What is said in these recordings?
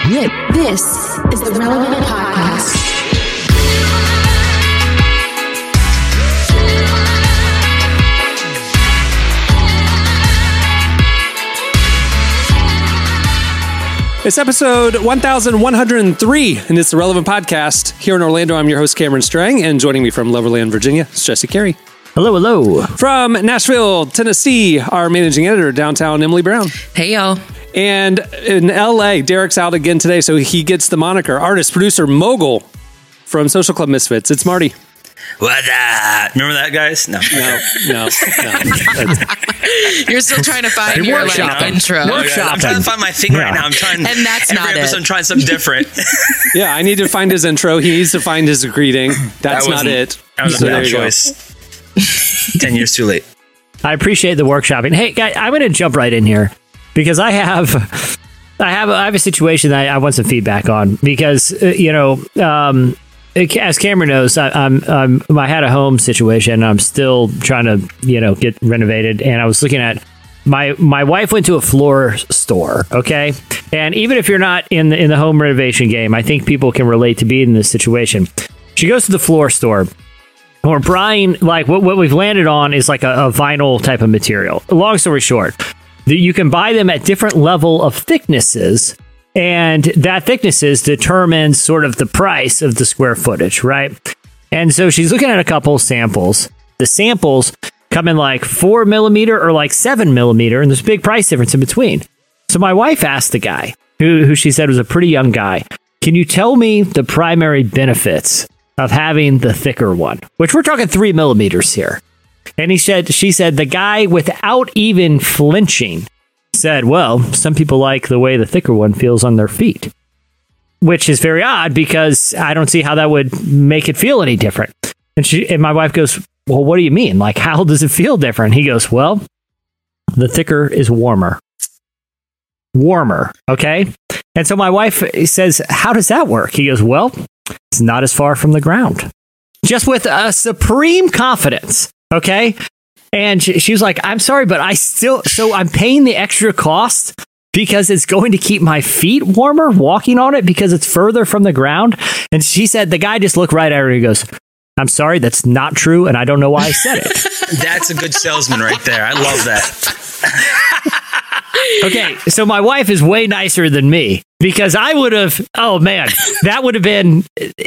This is the Relevant Podcast. It's episode 1103, and it's the Relevant Podcast. Here in Orlando, I'm your host, Cameron Strang, and joining me from Loverland, Virginia, is Jesse Carey. Hello, hello. From Nashville, Tennessee, our managing editor, downtown, Emily Brown. Hey, y'all. And in LA, Derek's out again today, so he gets the moniker artist, producer, mogul from Social Club Misfits. It's Marty. What up? Remember that, guys? No. You're still trying to find your intro. I'm trying to find my thing right now. I'm trying. And that's every not episode, it. I'm trying something different. Yeah, I need to find his intro. He needs to find his greeting. That's not it. That was a bad choice. 10 years too late. I appreciate the workshopping. Hey, guys, I'm going to jump right in here because I have a situation that I want some feedback on because, as Cameron knows, I had a home situation. I'm still trying to, get renovated. And I was looking at my wife went to a floor store. OK, and even if you're not in the home renovation game, I think people can relate to being in this situation. She goes to the floor store. Or Brian, like what we've landed on is like a vinyl type of material. Long story short, you can buy them at different level of thicknesses, and that thicknesses determines sort of the price of the square footage, right? And so she's looking at a couple samples. The samples come in like 4 millimeter or like 7 millimeter, and there's a big price difference in between. So my wife asked the guy, who she said was a pretty young guy, can you tell me the primary benefits of having the thicker one, which we're talking 3 millimeters here. And she said, the guy without even flinching said, well, some people like the way the thicker one feels on their feet, which is very odd because I don't see how that would make it feel any different. And my wife goes, well, what do you mean? Like, how does it feel different? He goes, well, the thicker is warmer. Okay. And so my wife says, how does that work? He goes, well, it's not as far from the ground. Just with a supreme confidence. Okay. And she was like, I'm sorry, but I'm paying the extra cost because it's going to keep my feet warmer walking on it because it's further from the ground. And she said, the guy just looked right at her and he goes, I'm sorry, that's not true. And I don't know why I said it. That's a good salesman right there. I love that. Okay, so my wife is way nicer than me because I would have. Oh man, that would have been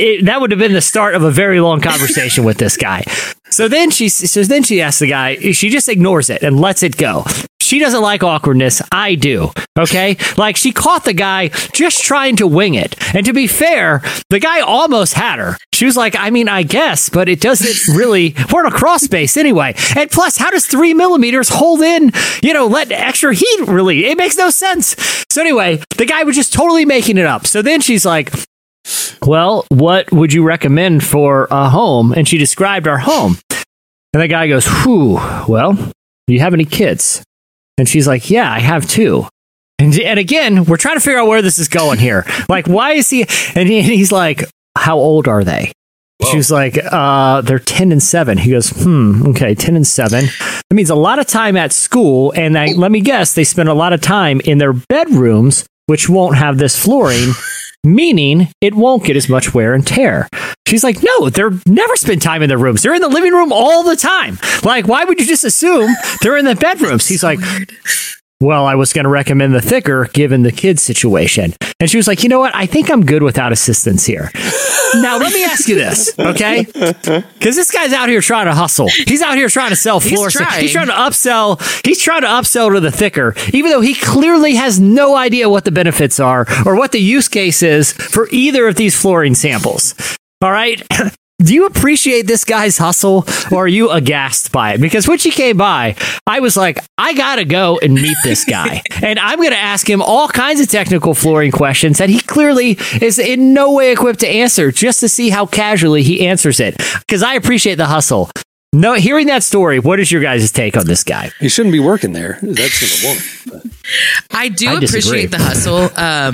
the start of a very long conversation with this guy. So then she asks the guy. She just ignores it and lets it go. She doesn't like awkwardness. I do. Okay, like she caught the guy just trying to wing it. And to be fair, the guy almost had her. She was like, I mean, I guess, but it doesn't really. We're in a cross space anyway. And plus, how does 3 millimeters hold in? Let extra heat. Really, it makes no sense. So anyway, the guy was just totally making it up. So then she's like, well, what would you recommend for a home? And she described our home. And the guy goes, well, do you have any kids? And she's like, yeah, I have 2. And again, we're trying to figure out where this is going here. Like, why is he? And he's like, how old are they? Whoa. She was like, they're 10 and 7. He goes, okay, 10 and 7. That means a lot of time at school. And let me guess, they spend a lot of time in their bedrooms, which won't have this flooring, meaning it won't get as much wear and tear. She's like, no, they're never spend time in their rooms. They're in the living room all the time. Like, why would you just assume they're in the bedrooms? He's like, well, I was going to recommend the thicker given the kids situation. And she was like, you know what? I think I'm good without assistance here. Now, let me ask you this, okay? Because this guy's out here trying to hustle. He's out here trying to sell floors. He's trying to upsell. He's trying to upsell to the thicker, even though he clearly has no idea what the benefits are or what the use case is for either of these flooring samples. All right? Do you appreciate this guy's hustle or are you aghast by it? Because when she came by, I was like, I got to go and meet this guy. And I'm going to ask him all kinds of technical flooring questions that he clearly is in no way equipped to answer just to see how casually he answers it. Because I appreciate the hustle. No, hearing that story, what is your guys' take on this guy? He shouldn't be working there. That's a woman. But I appreciate the hustle.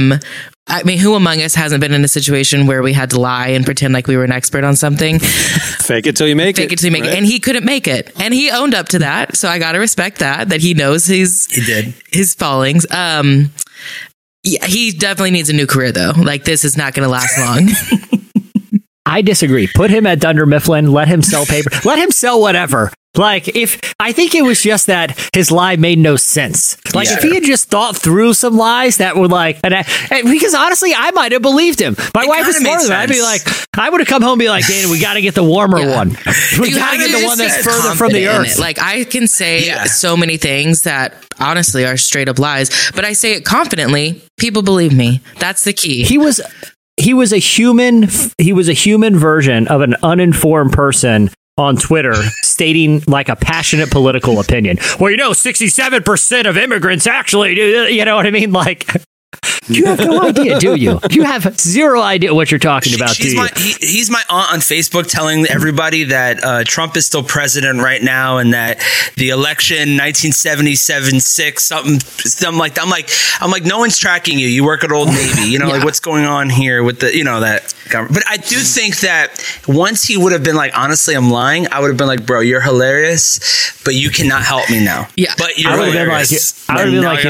I mean, who among us hasn't been in a situation where we had to lie and pretend like we were an expert on something? Fake it till you make it. Fake it till you make it. And he couldn't make it. And he owned up to that. So I got to respect that he knows his fallings. Yeah, he definitely needs a new career though. Like this is not going to last long. I disagree. Put him at Dunder Mifflin. Let him sell paper. Let him sell whatever. Like, I think it was just that his lie made no sense. Like, if he had just thought through some lies that would because honestly, I might have believed him. My wife is smarter than me. I'd be like, I would have come home and be like, Dana, we got to get the warmer one. We got to get the one that's further from the earth. Like, I can say so many things that honestly are straight up lies, but I say it confidently. People believe me. That's the key. He was a human version of an uninformed person on Twitter stating like a passionate political opinion. Well, 67% of immigrants actually do, you know what I mean? Like, you have no idea, do you? You have zero idea what you're talking about, do you? He's my aunt on Facebook telling everybody that Trump is still president right now and that the election 1977-6 something like that. I'm like, no one's tracking you. You work at Old Navy. Like what's going on here with the that government. But I do think that once he would have been like, honestly, I'm lying, I would have been like, bro, you're hilarious, but you cannot help me now. Yeah. But you're hilarious. I would have been like,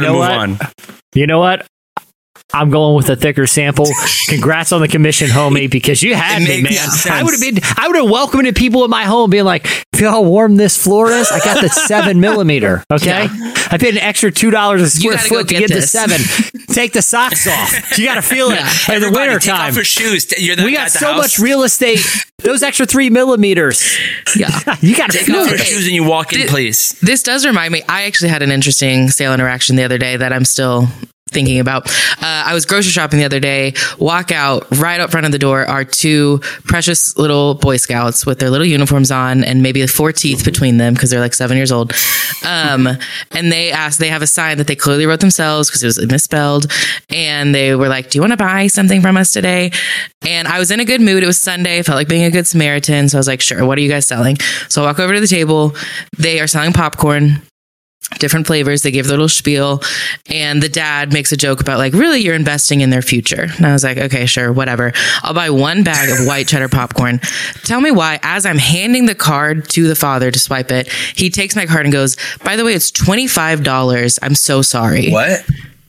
you know what? I'm going with a thicker sample. Congrats on the commission, homie, because you had me, man. I would have welcomed people in my home being like, feel how warm this floor is? I got the 7mm. Okay. I paid an extra $2 a square foot to get the 7. Take the socks off. You got to feel it in the winter take time. Off your shoes. We got so much real estate. Those extra 3mm. Yeah. You got to take feel off it. your shoes and you walk in, please. This does remind me. I actually had an interesting sale interaction the other day that I'm still thinking about. I was grocery shopping the other day, walk out, right up front of the door are 2 precious little Boy Scouts with their little uniforms on and maybe 4 teeth between them because they're like 7 years old. And they have a sign that they clearly wrote themselves because it was misspelled. And they were like, do you want to buy something from us today? And I was in a good mood. It was Sunday. I felt like being a good Samaritan. So I was like, sure, what are you guys selling? So I walk over to the table. They are selling popcorn. Different flavors. They gave their little spiel, and the dad makes a joke about like, really, you're investing in their future. And I was like, okay, sure, whatever. I'll buy 1 bag of white cheddar popcorn. Tell me why, as I'm handing the card to the father to swipe it, he takes my card and goes, by the way, it's $25. I'm so sorry. What?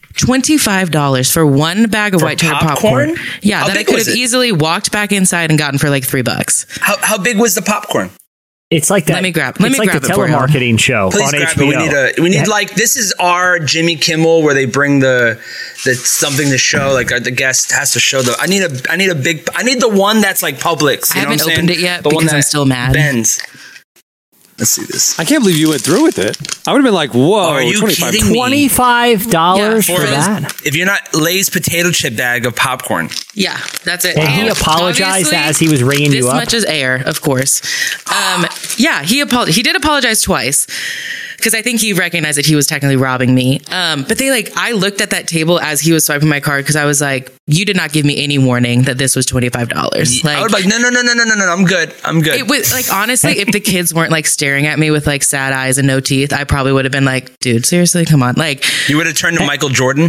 $25 for 1 bag of white cheddar popcorn? Yeah, how that I could have easily walked back inside and gotten for like $3. How big was the popcorn? It's like that. Let me grab the it telemarketing show Please on grab HBO. It. We need like, this is our Jimmy Kimmel where they bring the something to show, like the guest has to show I need the one that's like Publix. I haven't opened it yet because I'm still mad. Bends. Let's see this. I can't believe you went through with it. I would have been like, whoa, are you kidding me? $25 for that? If you're not Lay's potato chip bag of popcorn. Yeah, that's it. And he apologized as he was ringing you up? This much is air, of course. Yeah, he did apologize twice. Because I think he recognized that he was technically robbing me. But I looked at that table as he was swiping my card because I was like, you did not give me any warning that this was $25. I would be like, no, I'm good. It was like, honestly, if the kids weren't like staring at me with like sad eyes and no teeth, I probably would have been like, dude, seriously, come on. Like, you would have turned to Michael Jordan.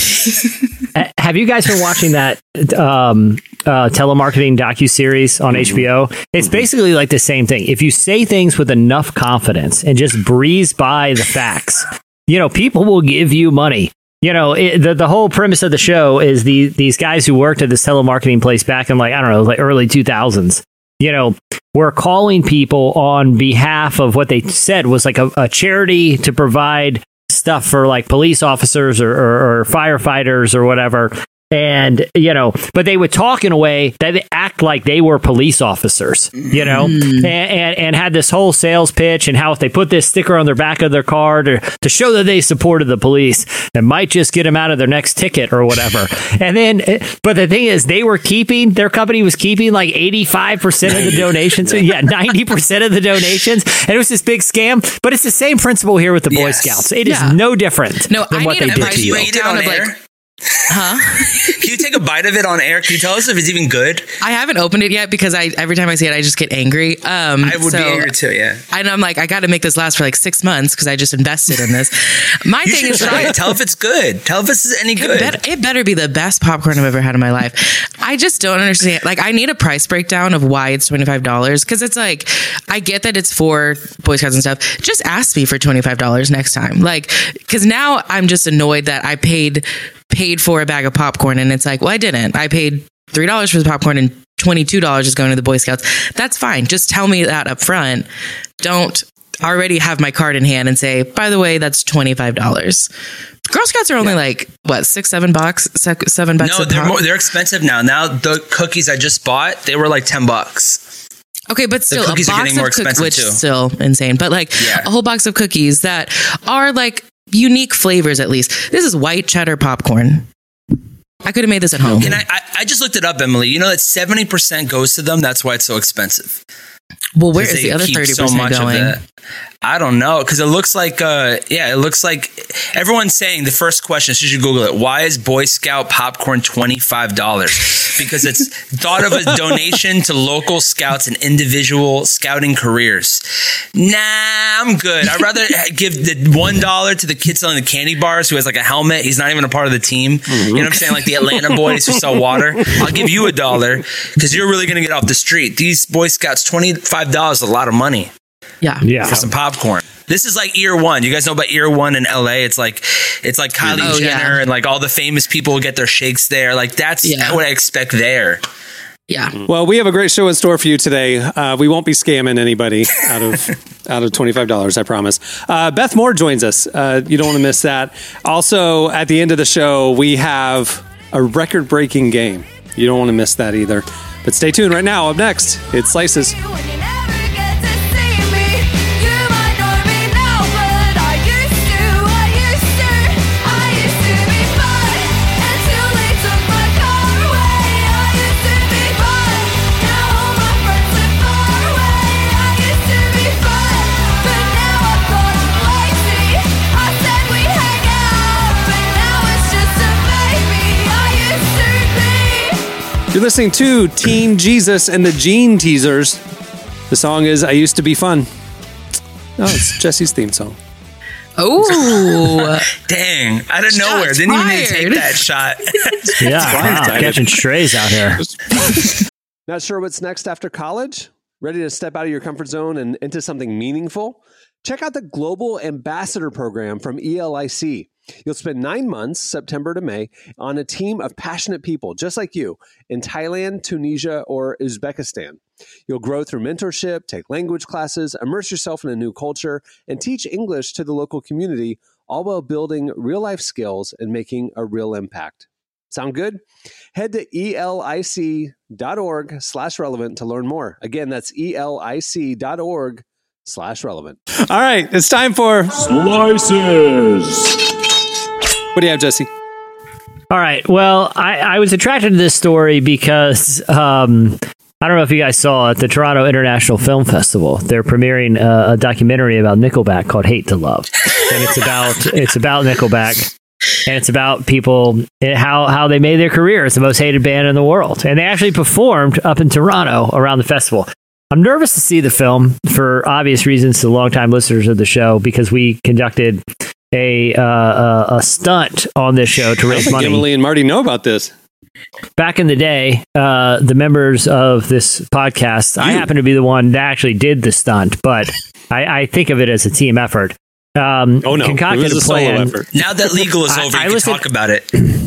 Have you guys been watching that telemarketing docuseries on HBO? It's basically like the same thing. If you say things with enough confidence and just breeze by the facts, people will give you money. The whole premise of the show is these guys who worked at this telemarketing place back in like early 2000s, were calling people on behalf of what they said was like a charity to provide stuff for like police officers or firefighters or whatever. And, but they would talk in a way that they act like they were police officers, and had this whole sales pitch and how if they put this sticker on their back of their card to show that they supported the police, it might just get them out of their next ticket or whatever. And then, but the thing is, their company was keeping like 85% of the donations. 90% of the donations. And it was this big scam, but it's the same principle here with the Boy Scouts. It is no different than what they did to you. Huh? Can you take a bite of it on air? Can you tell us if it's even good? I haven't opened it yet because every time I see it, I just get angry. I would be angry too, yeah. And I'm like, I got to make this last for like 6 months because I just invested in this. My thing is, try it. Tell if it's good. Tell if this is any good. It better be the best popcorn I've ever had in my life. I just don't understand. Like, I need a price breakdown of why it's $25 because it's like, I get that it's for Boy Scouts and stuff. Just ask me for $25 next time. Like, because now I'm just annoyed that I paid paid for a bag of popcorn. And it's like, well, I didn't. I paid $3 for the popcorn and $22 is going to the Boy Scouts. That's fine. Just tell me that up front. Don't already have my card in hand and say, by the way, that's $25. Girl Scouts are only like, what, $6-7? $7 No, they're expensive now. Now the cookies I just bought, they were like $10. Okay, but still, the cookies a are box getting more of expensive which too. is still insane. But like a whole box of cookies that are like unique flavors, at least. This is white cheddar popcorn. I could have made this at home. And I just looked it up, Emily. You know that 70% goes to them. That's why it's so expensive. Well, where is the other 30% going? I don't know, because it looks like, it looks like everyone's saying the first question, so you should Google it. Why is Boy Scout popcorn $25? Because it's thought of as donation to local scouts and individual scouting careers. Nah, I'm good. I'd rather give the $1 to the kid selling the candy bars who has like a helmet. He's not even a part of the team. You know what I'm saying? Like the Atlanta boys who sell water. I'll give you $1 because you're really going to get off the street. These Boy Scouts, $25 is a lot of money. Yeah. For some popcorn. This is like Ear One. You guys know about Ear One in LA? It's like Kylie Jenner and like all the famous people get their shakes there. Like that's what I expect there. Yeah. Well, we have a great show in store for you today. We won't be scamming anybody out of $25, I promise. Beth Moore joins us. You don't want to miss that. Also, at the end of the show, we have a record-breaking game. You don't want to miss that either. But stay tuned right now. Up next, it's Slices. You're listening to Teen Jesus and the Gene Teasers. The song is I Used to Be Fun. Oh, it's Jesse's theme song. Oh, dang. Out of nowhere. Didn't even need to take that shot. Wow, catching strays out here. Not sure what's next after college? Ready to step out of your comfort zone and into something meaningful? Check out the Global Ambassador Program from ELIC. You'll spend 9 months, September to May, on a team of passionate people just like you in Thailand, Tunisia, or Uzbekistan. You'll grow through mentorship, take language classes, immerse yourself in a new culture, and teach English to the local community, all while building real-life skills and making a real impact. Sound good? Head to elic.org/relevant to learn more. Again, that's elic.org/relevant. All right, it's time for Slices. What do you have, Jesse? All right. Well, I was attracted to this story because I don't know if you guys saw at the Toronto International Film Festival, they're premiering a documentary about Nickelback called Hate to Love. And it's about Nickelback. And it's about people, how they made their career as the most hated band in the world. And they actually performed up in Toronto around the festival. I'm nervous to see the film for obvious reasons to longtime listeners of the show, because we conducted a stunt on this show to raise money. Emily and Marty know about this. Back in the day, the members of this podcast, I happen to be the one that actually did the stunt, but I think of it as a team effort. Oh no, Concocted it was a solo effort. Now that legal is over, you can talk about it.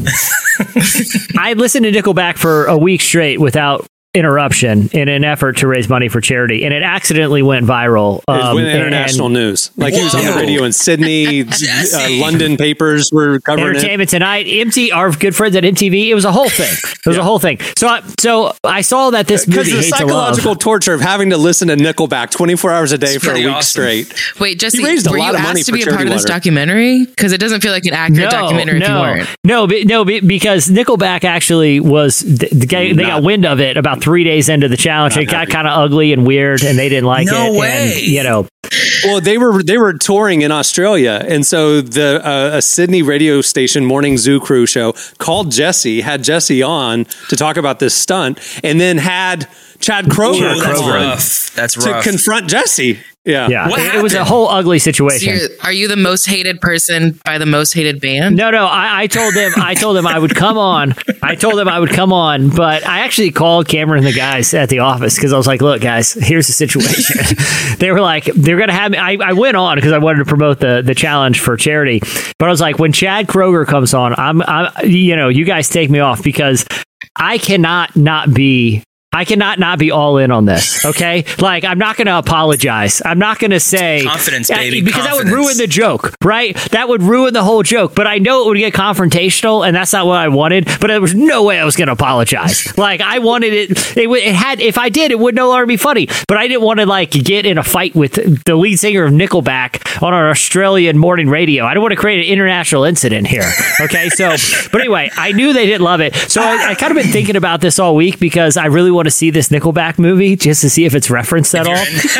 I listened to Nickelback for a week straight without interruption in an effort to raise money for charity, and it accidentally went viral. It went international news. Like he was on the radio in Sydney. London papers were covering Entertainment Tonight, our good friends at MTV. It was a whole thing. It was a whole thing. So I saw that this movie, because the psychological torture of having to listen to Nickelback 24 hours a day for a week straight. Wait, Jesse, he raised a were lot you of money asked to for be a part of this charity documentary? Because it doesn't feel like an accurate documentary if you weren't. No, because Nickelback actually was. They got wind of it about 3 days into the challenge. It got kind of ugly and weird, and they didn't like it. No way. And, well, they were touring in Australia, and so a Sydney radio station morning zoo crew show called had Jesse on to talk about this stunt, and then had Chad Kroger That's rough. to confront Jesse. Yeah, What it was a happened? whole ugly So situation. are you the most hated person by the most hated band? No, I told them I would come on. I told them I would come on, but I actually called Cameron and the guys at the office because I was like, look, guys, here's the situation. They were like, they're going to have me. I went on because I wanted to promote the challenge for charity. But I was like, when Chad Kroger comes on, I'm you guys take me off because I cannot not be all in on this. Okay. Like, I'm not going to apologize. I'm not going to say Confidence, baby. because confidence. that would ruin the joke, right? That would ruin the whole joke. But I know it would get confrontational, and that's not what I wanted. But there was no way I was going to apologize. Like, I wanted it. It had. If I did, it would no longer be funny. But I didn't want to like get in a fight with the lead singer of Nickelback on an Australian morning radio. I don't want to create an international incident here. Okay. So, but anyway, I knew they didn't love it. So I kind of been thinking about this all week because I really want to see this Nickelback movie just to see if it's referenced at all.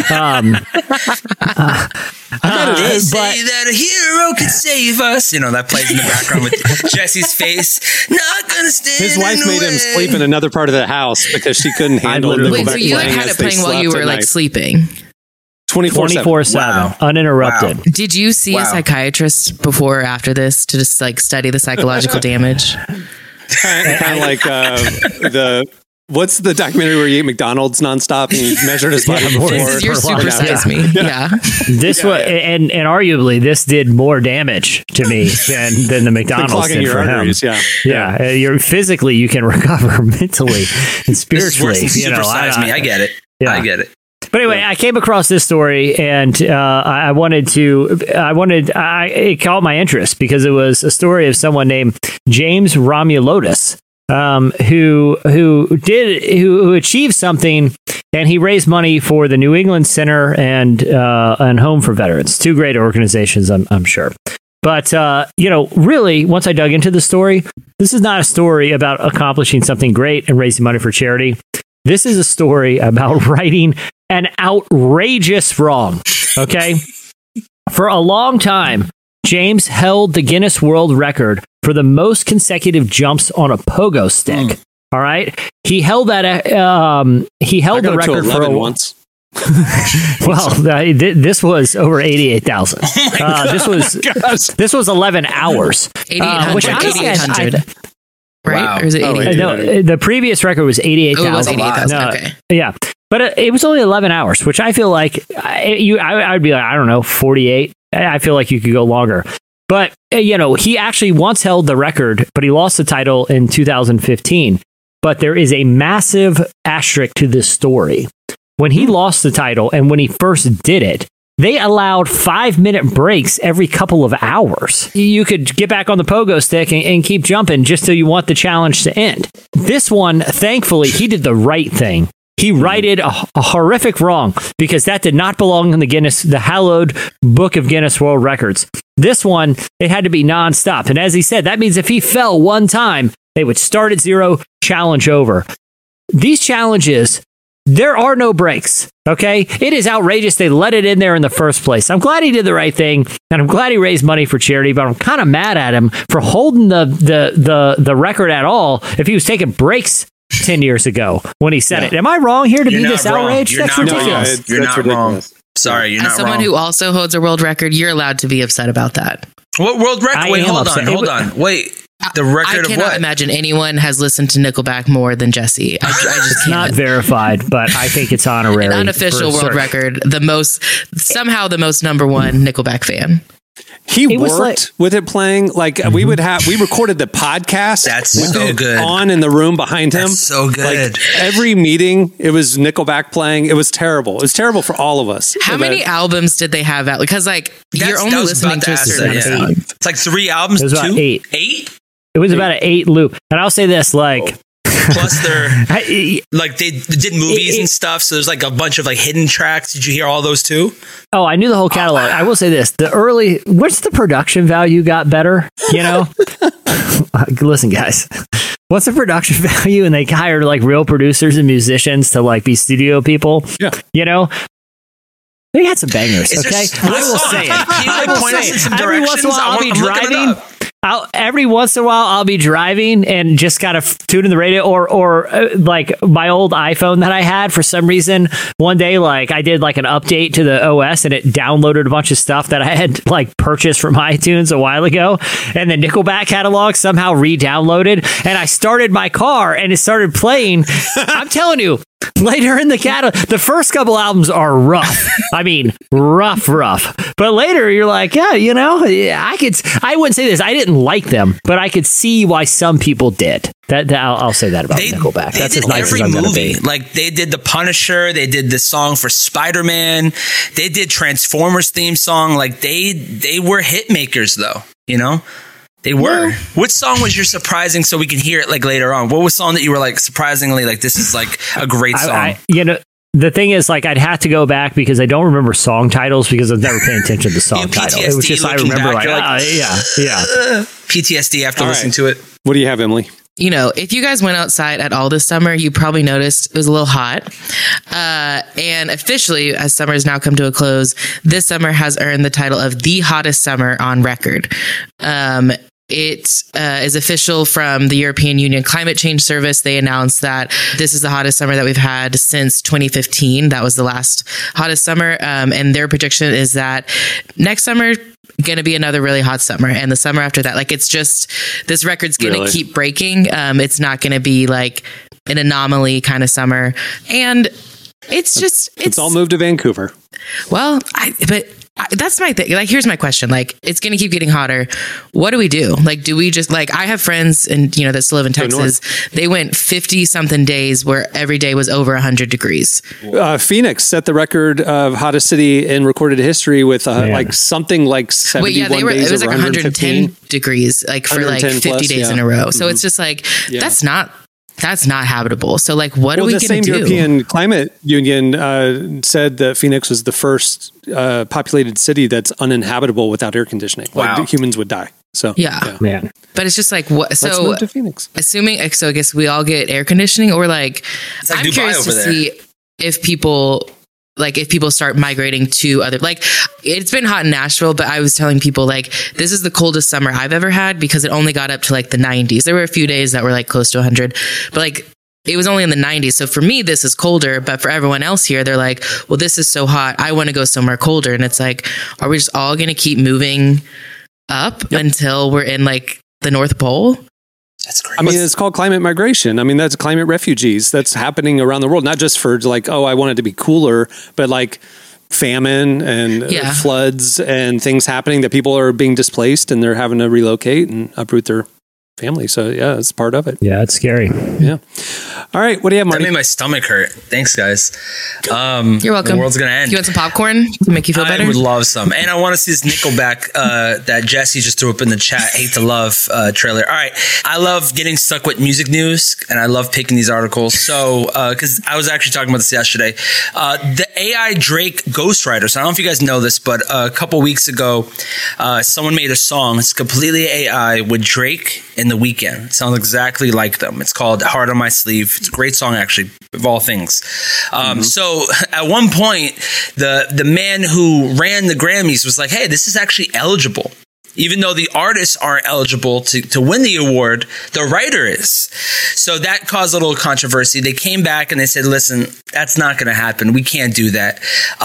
Say that a hero could save us. You know, that plays in the background with Jesse's face. Not gonna stand. His wife in the made him way. sleep in another part of the house because she couldn't handle literally- Nickelback Wait, so you like playing had as it they playing while you slept were at like night. sleeping? 24/7. 24/7, Wow. uninterrupted. Wow. Did you see a Wow. psychiatrist before or after this to just like study the psychological damage? Kind of like what's the documentary where you eat McDonald's nonstop and you measured his body before? This is your per super lunch. size me. Yeah. This was, and arguably, this did more damage to me than the McDonald's clogging did your for him. arteries, yeah. Yeah, you're physically you can recover mentally and This is spiritually. worse than You know, Supersize Me. I get it. Yeah. I get it. But anyway, I came across this story and it caught my interest because it was a story of someone named James Romulotis, who achieved something, and he raised money for the New England Center and Home for Veterans, two great organizations, I'm sure. But really, once I dug into the story, this is not a story about accomplishing something great and raising money for charity. This is a story about righting an outrageous wrong. Okay. For a long time, James held the Guinness World Record for the most consecutive jumps on a pogo stick. All right. He held that. He held the record for once. Well, this was over 88,000. This was 11 hours. 8,800. Which honestly, 8,800. Right? Wow. Or is it Oh, 88? no, the previous record was 88,000. Oh, it was 88,000. No, Okay. Yeah. But it was only 11 hours, which I feel like I would be like, I don't know, 48. I feel like you could go longer. But, he actually once held the record, but he lost the title in 2015. But there is a massive asterisk to this story. When he lost the title and when he first did it, they allowed 5-minute breaks every couple of hours. You could get back on the pogo stick and keep jumping just till you want the challenge to end. This one, thankfully, he did the right thing. He righted a horrific wrong because that did not belong in the hallowed Book of Guinness World Records. This one, it had to be nonstop. And as he said, that means if he fell one time, they would start at zero, challenge over. These challenges, there are no breaks. Okay. It is outrageous they let it in there in the first place. I'm glad he did the right thing, and I'm glad he raised money for charity, but I'm kind of mad at him for holding the record at all if he was taking breaks 10 years ago when he said it. Am I wrong here to You're be not this wrong. outraged? You're That's not ridiculous. wrong. You're That's not wrong. ridiculous. Sorry, you're As not someone wrong. who also holds a world record, you're allowed to be upset about that. What world record? I Wait, am hold upset. on. Wait, the I record of cannot what? imagine anyone has listened to Nickelback more than Jesse. I just It's not can't. verified, but I think it's honorary. An unofficial for world certain. record, the most number one Nickelback fan. He It was worked with it playing. Like we recorded the podcast. That's with so it good. on in the room behind him. That's so good. Like every meeting, it was Nickelback playing. It was terrible. It was terrible for all of us. How many albums did they have out? Because you're only that was listening about to a ask certain that, amount of yeah. It's like 3 albums. It was about 2? 8. 8? It was about an 8 loop. And I'll say this, like, Plus they're I- like they did movies and stuff, so there's like a bunch of like hidden tracks. Did you hear all those too? oh, I knew the whole catalog. I will say this, what's the production value got better? Listen, guys, what's the production value? And they hired like real producers and musicians to like be studio people. Yeah. They had some bangers, Is there okay? s- I will say it. Can you, I like, will point us say in it. some Every once in a directions? while, I'll be I'm looking it driving. up. every once in a while I'll be driving and just gotta tune in the radio or like my old iPhone that I had for some reason. One day, like I did like an update to the OS and it downloaded a bunch of stuff that I had like purchased from iTunes a while ago, and the Nickelback catalog somehow re-downloaded, and I started my car and it started playing. I'm telling you, later in the catalog, the first couple albums are rough. I mean, rough. But later, you're like, yeah, you know, I wouldn't say this. I didn't like them, but I could see why some people did. I'll say that about Nickelback. That's as nice as I'm going to be. Like they did The Punisher, they did the song for Spider-Man, they did Transformers theme song. Like they were hit makers, though. You know. They were. Yeah. What song was your surprising, so we can hear it like later on? What was song that you were like surprisingly like, this is like a great song? You know, the thing is, like, I'd have to go back because I don't remember song titles because I've never paid attention to the song title. It was just I remember back, yeah. PTSD after listening to it. What do you have, Emily? You know, if you guys went outside at all this summer, you probably noticed it was a little hot. And officially, as summer has now come to a close, this summer has earned the title of the hottest summer on record. It is official from the European Union Climate Change Service. They announced that this is the hottest summer that we've had since 2015. That was the last hottest summer. And their prediction is that next summer going to be another really hot summer, and the summer after that, like, it's just, this record's going to keep breaking. It's not going to be like an anomaly kind of summer. And it's all moved to Vancouver. Well, that's my thing. Like, here's my question. Like, it's going to keep getting hotter. What do we do? Like, do we just, like, I have friends and, you know, that still live in Texas. They went 50 something days where every day was over 100 degrees. Phoenix set the record of hottest city in recorded history with like something like 71 days. It was like 110 degrees, like for like 50 plus, days in a row. So it's just like, that's not habitable. So, like, what are we going to do? The same European Climate Union said that Phoenix was the first populated city that's uninhabitable without air conditioning. Wow. Like, humans would die. So, man. But it's just like, what? So, let's move to Phoenix. So I guess we all get air conditioning, or like I'm Dubai curious to see if people start migrating to other, like, it's been hot in Nashville, but I was telling people, like, this is the coldest summer I've ever had because it only got up to like the 90s. There were a few days that were like close to 100, but like it was only in the 90s. So for me, this is colder, but for everyone else here, they're like, well, this is so hot, I want to go somewhere colder. And it's like, are we just all going to keep moving up until we're in like the North Pole? That's great. I mean, it's called climate migration. I mean, that's climate refugees. That's happening around the world, not just for like, oh, I want it to be cooler, but like famine and floods and things happening that people are being displaced and they're having to relocate and uproot their family. So yeah, it's part of it. Yeah, it's scary. Yeah. All right. What do you have, Marty? That made my stomach hurt. Thanks, guys. You're welcome. The world's going to end. You want some popcorn to make you feel better? I would love some. And I want to see this Nickelback that Jesse just threw up in the chat, Hate to Love trailer. All right. I love getting stuck with music news, and I love picking these articles. So, because I was actually talking about this yesterday. The AI Drake ghostwriter. So I don't know if you guys know this, but a couple weeks ago, someone made a song. It's completely AI with Drake and The Weeknd. It sounds exactly like them. It's called Heart on My Sleeve. It's a great song, actually, of all things. So at one point, the man who ran the Grammys was like, hey, this is actually eligible. Even though the artists aren't eligible to win the award, the writer is. So that caused a little controversy. They came back and they said, listen, that's not going to happen. We can't do that.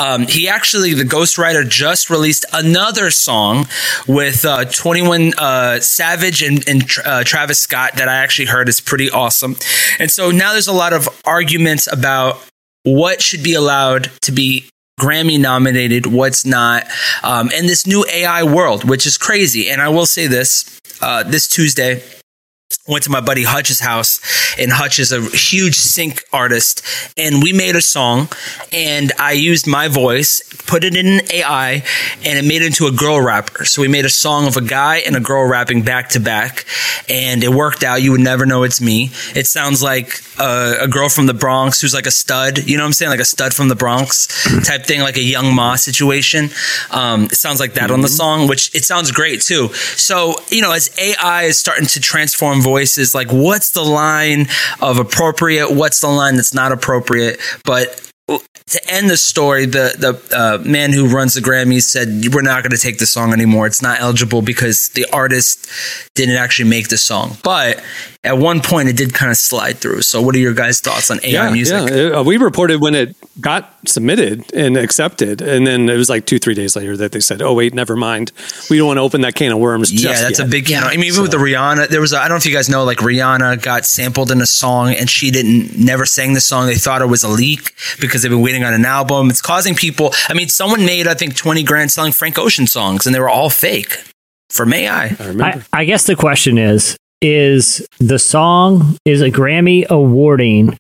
The ghostwriter just released another song with 21 Savage and Travis Scott that I actually heard is pretty awesome. And so now there's a lot of arguments about what should be allowed to be Grammy nominated, what's not, in this new AI world, which is crazy. And I will say this Tuesday, went to my buddy Hutch's house, and Hutch is a huge sync artist, and we made a song, and I used my voice, put it in an AI, and it made it into a girl rapper. So we made a song of a guy and a girl rapping back to back, and it worked out. You would never know it's me. It sounds like a girl from the Bronx who's like a stud, you know what I'm saying? Like a stud from the Bronx type thing, like a Young Ma situation. It sounds like that on the song, which it sounds great too. So, you know, as AI is starting to transform voices, like what's the line of appropriate? What's the line that's not appropriate? But to end the story, the man who runs the Grammys said, we're not going to take the song anymore. It's not eligible because the artist didn't actually make the song. But at one point, it did kind of slide through. So what are your guys' thoughts on AI music? Yeah. We reported when it got submitted and accepted. And then it was like 2-3 days later that they said, oh, wait, never mind. We don't want to open that can of worms just that's yet. a big can. I mean, even with the Rihanna, there was, I don't know if you guys know, like Rihanna got sampled in a song and she never sang the song. They thought it was a leak because they've been waiting on an album. It's causing people, I mean, someone made, I think, 20 grand selling Frank Ocean songs and they were all fake for AI. I guess the question is the song, is a Grammy awarding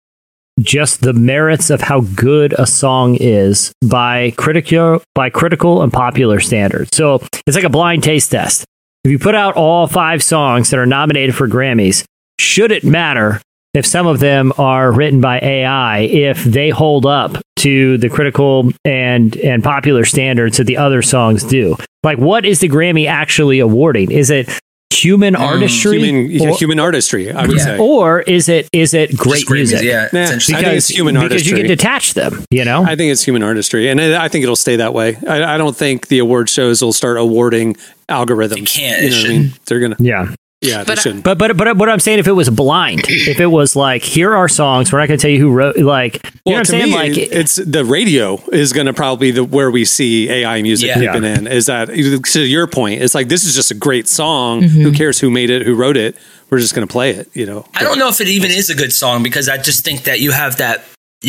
just the merits of how good a song is by critical and popular standards? So it's like a blind taste test. If you put out all 5 songs that are nominated for Grammys, should it matter if some of them are written by AI, if they hold up to the critical and popular standards that the other songs do? Like, what is the Grammy actually awarding? Is it human artistry? Human artistry, I would say. Or is it great music? I think it's human artistry. Because you can detach them, you know? I think it's human artistry. And I think it'll stay that way. I don't think the award shows will start awarding algorithms. They can't. You know what I mean? They're going to. Yeah. Yeah, they shouldn't. But what I'm saying, if it was blind, if it was like, here are songs, we're not going to tell you who wrote, like, you know what I'm saying? Like, it's the radio is going to probably be where we see AI music creeping in. Is that, to your point, it's like, this is just a great song. Mm-hmm. Who cares who made it, who wrote it? We're just going to play it, you know? I don't know if it even is a good song because I just think that you have that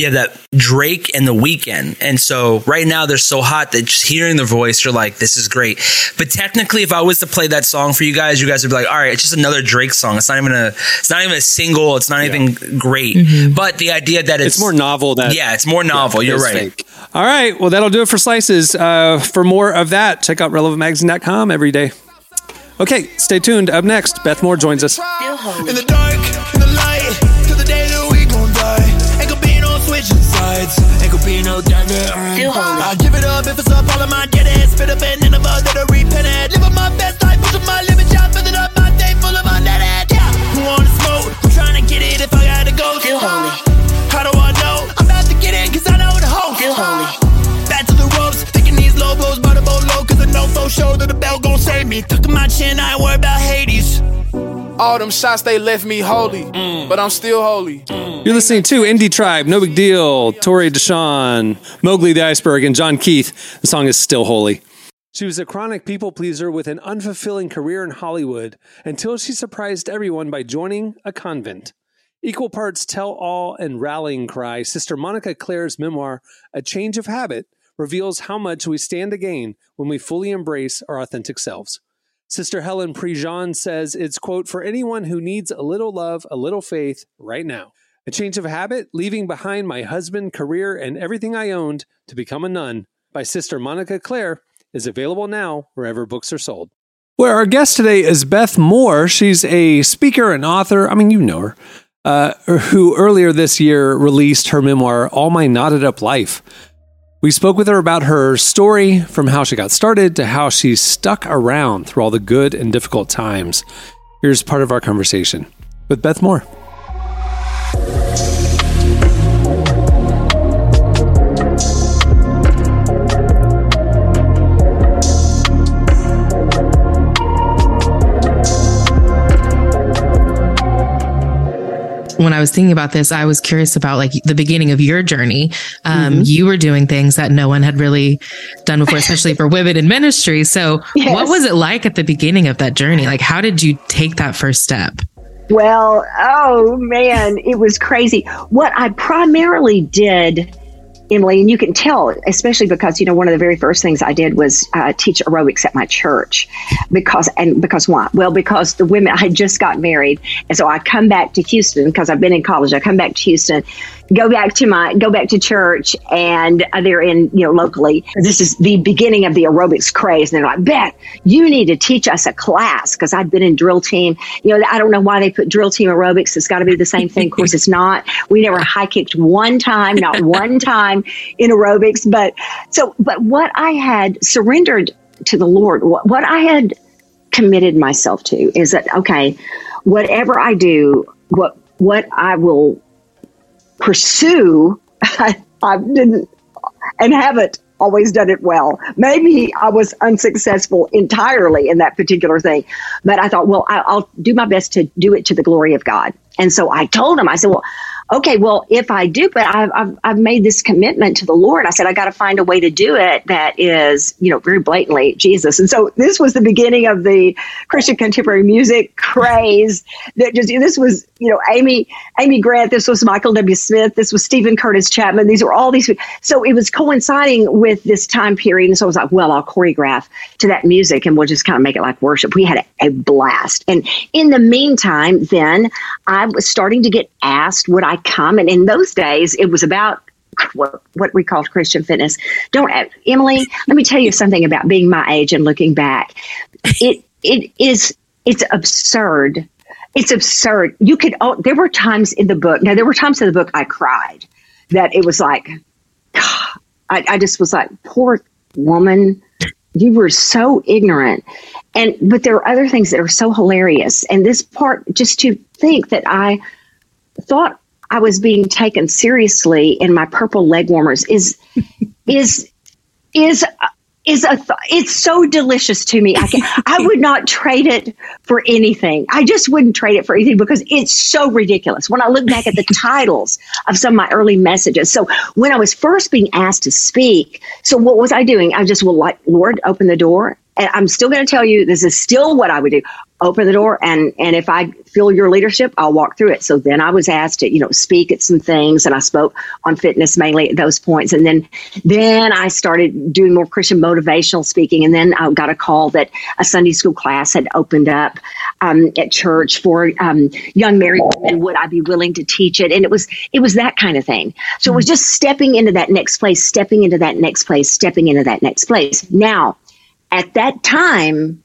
Drake and The Weeknd. And so right now they're so hot that just hearing their voice, you're like, this is great. But technically, if I was to play that song for you guys would be like, all right, it's just another Drake song. It's not even a single. It's not even great. Mm-hmm. But the idea that it's more novel. It's more novel. You're right. Fake. All right. Well, that'll do it for Slices. For more of that, check out relevantmagazine.com every day. Okay, stay tuned. Up next, Beth Moore joins us. In the dark, in the light, till the day that we gon' die. Ain't gon' be no switching sides. Ain't gon' be no dagger. I'll give it up if it's up. All of my dead ass. Spit up and in the mud that I repent it. Living my best life, pushing my limit. Job, filling up my day full of undead ass. Yeah, who wanna smoke? I'm trying to get it if I gotta go. Still holy. How do I know? I'm about to get in cause I know the hope. Still holy. Back to the ropes, thinking these low blows by the boat low. Cause I know for sure that the bell gon' save me. Tucking my chin, I ain't worried about Hades. All them shots, they left me holy, but I'm still holy. You're listening to Indie Tribe, No Big Deal, Tori Deshawn, Mowgli the Iceberg, and John Keith. The song is Still Holy. She was a chronic people pleaser with an unfulfilling career in Hollywood until she surprised everyone by joining a convent. Equal parts tell-all and rallying cry, Sister Monica Claire's memoir, A Change of Habit, reveals how much we stand to gain when we fully embrace our authentic selves. Sister Helen Prejean says it's, quote, for anyone who needs a little love, a little faith right now. A Change of Habit, Leaving Behind My Husband, Career, and Everything I Owned to Become a Nun by Sister Monica Claire is available now wherever books are sold. Where our guest today is Beth Moore. She's a speaker and author. I mean, you know her, who earlier this year released her memoir, All My Knotted Up Life. We spoke with her about her story from how she got started to how she stuck around through all the good and difficult times. Here's part of our conversation with Beth Moore. When I was thinking about this, I was curious about like the beginning of your journey. You were doing things that no one had really done before, especially for women in ministry. So what was it like at the beginning of that journey? Like, how did you take that first step? Well, oh man, it was crazy. What I primarily did, Emily, and you can tell, especially because, you know, one of the very first things I did was teach aerobics at my church. Because why? Well, because the women, I had just got married. And so I come back to Houston because I've been in college. I come back to Houston, go back to church, and they're in, you know, locally. This is the beginning of the aerobics craze. And they're like, Beth, you need to teach us a class, because I'd been in drill team. You know, I don't know why they put drill team aerobics. It's got to be the same thing. Of course, it's not. We never high kicked one time, not one time in aerobics. But what I had surrendered to the Lord, what I had committed myself to is that, okay, whatever I do, what I will pursue I didn't and haven't always done it well. Maybe I was unsuccessful entirely in that particular thing, but I thought, well, I'll do my best to do it to the glory of God. And so I told him, I said, well, okay, well, if I do, but I've made this commitment to the Lord. I said, I got to find a way to do it that is, very blatantly Jesus. And so this was the beginning of the Christian contemporary music craze. This was, Amy Grant. This was Michael W. Smith. This was Stephen Curtis Chapman. These were all these. So it was coinciding with this time period. And so I was like, well, I'll choreograph to that music and we'll just kind of make it like worship. We had a blast. And in the meantime, then I was starting to get asked, would I come? And in those days, it was about what we called Christian fitness. Emily, let me tell you something about being my age and looking back. It's absurd. It's absurd. There were times in the book I cried that it was like, I just was like, poor woman, you were so ignorant. But there are other things that are so hilarious. And this part, just to think that I thought I was being taken seriously in my purple leg warmers is it's so delicious to me. I would not trade it for anything. I just wouldn't trade it for anything because it's so ridiculous. When I look back at the titles of some of my early messages. So when I was first being asked to speak, so what was I doing? I just Lord, open the door. And I'm still going to tell you, this is still what I would do. Open the door. And if I feel your leadership, I'll walk through it. So then I was asked to, speak at some things, and I spoke on fitness mainly at those points. And then I started doing more Christian motivational speaking. And then I got a call that a Sunday school class had opened up at church for young married women. Would I be willing to teach it? And it was that kind of thing. So it was just stepping into that next place, stepping into that next place, stepping into that next place. Now, at that time,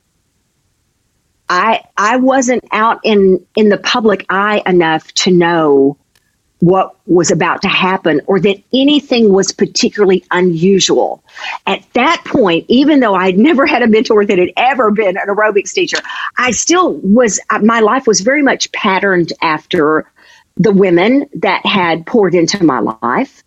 I wasn't out in the public eye enough to know what was about to happen or that anything was particularly unusual. At that point, even though I'd never had a mentor that had ever been an aerobics teacher, my life was very much patterned after the women that had poured into my life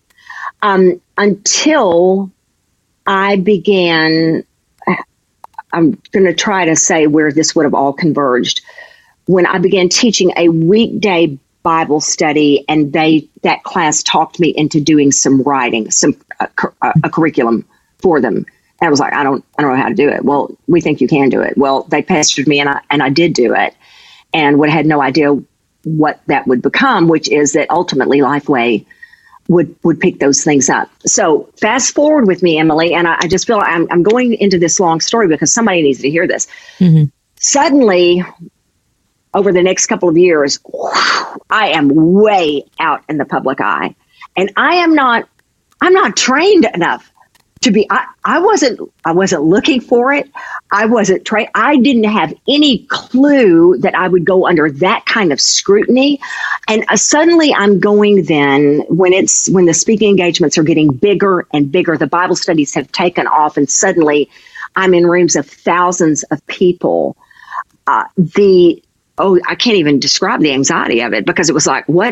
until I began. I'm going to try to say where this would have all converged. When I began teaching a weekday Bible study, and that class talked me into doing some writing, a curriculum for them. And I was like, I don't know how to do it. Well, we think you can do it. Well, they pestered me, and I did do it, and had no idea what that would become, which is that ultimately Lifeway would pick those things up. So fast forward with me, Emily, and I just feel I'm going into this long story because somebody needs to hear this. Mm-hmm. Suddenly, over the next couple of years, I am way out in the public eye, and I'm not trained enough to be. I wasn't looking for it. I wasn't trained. I didn't have any clue that I would go under that kind of scrutiny. And suddenly I'm going then when the speaking engagements are getting bigger and bigger, the Bible studies have taken off, and suddenly I'm in rooms of thousands of people. I can't even describe the anxiety of it, because it was like, what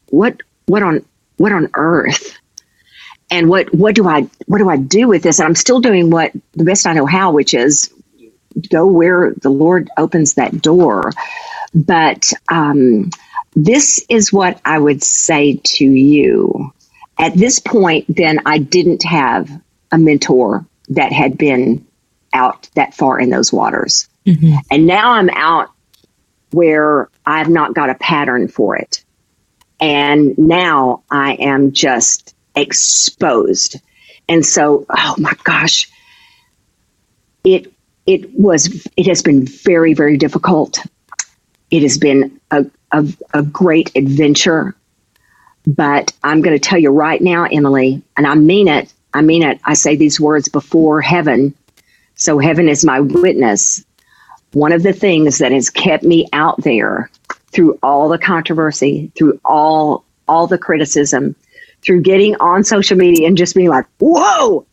on earth? And what do I do with this? And I'm still doing what the best I know how, which is go where the Lord opens that door. But this is what I would say to you. At this point, then, I didn't have a mentor that had been out that far in those waters. Mm-hmm. And now I'm out where I've not got a pattern for it. And now I am just exposed. And so, oh my gosh, it has been very, very difficult. It has been a great adventure, but I'm going to tell you right now, Emily, and I mean it. I say these words before heaven. So heaven is my witness. One of the things that has kept me out there through all the controversy, through all the criticism, through getting on social media and just being like, whoa,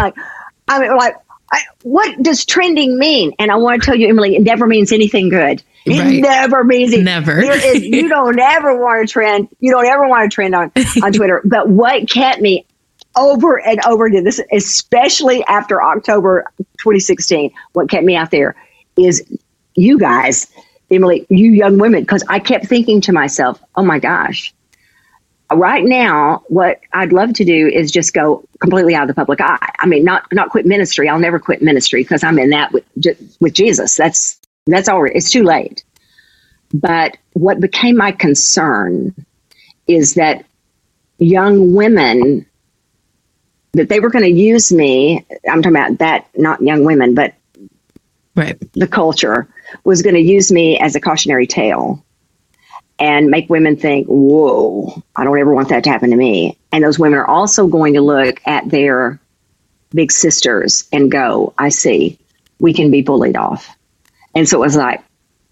what does trending mean? And I want to tell you, Emily, it never means anything good. It never means it. Never. You don't ever want to trend. You don't ever want to trend on Twitter. But what kept me over and over again. This, especially after October 2016, what kept me out there is you guys, Emily, you young women, because I kept thinking to myself, oh my gosh, right now, what I'd love to do is just go completely out of the public eye. I mean, not quit ministry. I'll never quit ministry because I'm in that with Jesus. That's already, it's too late. But what became my concern is that young women, that they were going to use me. I'm talking about that, not young women, but right. The culture was going to use me as a cautionary tale and make women think, whoa, I don't ever want that to happen to me. And those women are also going to look at their big sisters and go, I see, we can be bullied off. And so it was like,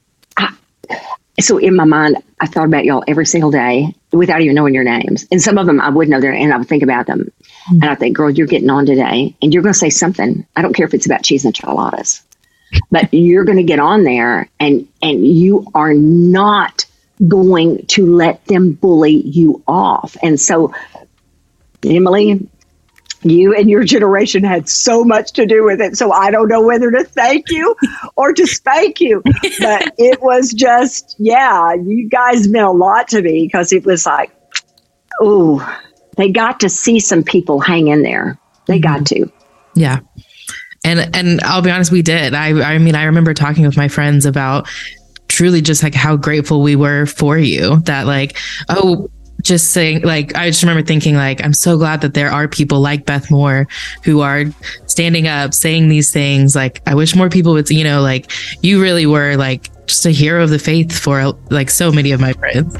so in my mind, I thought about y'all every single day without even knowing your names. And some of them I would know their, and I would think about them. Mm-hmm. And I think, girl, you're getting on today and you're going to say something. I don't care if it's about cheese and enchiladas, but you're going to get on there and you are not going to let them bully you off. And so, Emily, you and your generation had so much to do with it. So I don't know whether to thank you or to spank you. But it was just, yeah, you guys meant a lot to me because it was like, oh, they got to see some people hang in there. They got to. Yeah. And I'll be honest, we did. I mean, I remember talking with my friends about truly just like how grateful we were for you, that like, oh, just saying, like, I just remember thinking, like, I'm so glad that there are people like Beth Moore who are standing up, saying these things. Like, I wish more people would, you know, like, you really were like just a hero of the faith for like so many of my friends.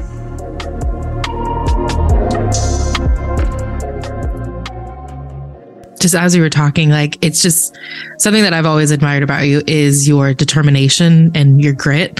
Just as you were talking, like, it's just something that I've always admired about you is your determination and your grit.